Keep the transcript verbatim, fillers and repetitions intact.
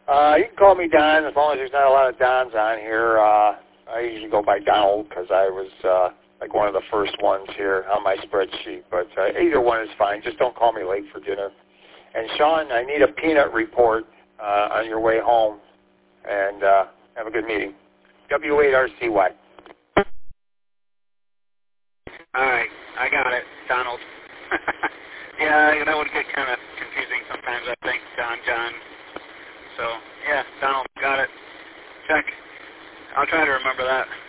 Uh, you can call me Don as long as there's not a lot of Dons on here. Uh, I usually go by Donald because I was uh, like one of the first ones here on my spreadsheet. But uh, either one is fine. Just don't call me late for dinner. And Sean, I need a peanut report uh, on your way home. And uh, have a good meeting. W eight R C Y. All right, I got it, Donald. Yeah, that would get kind of confusing sometimes, I think, Don, John. So, yeah, Donald, got it. Check. I'll try to remember that.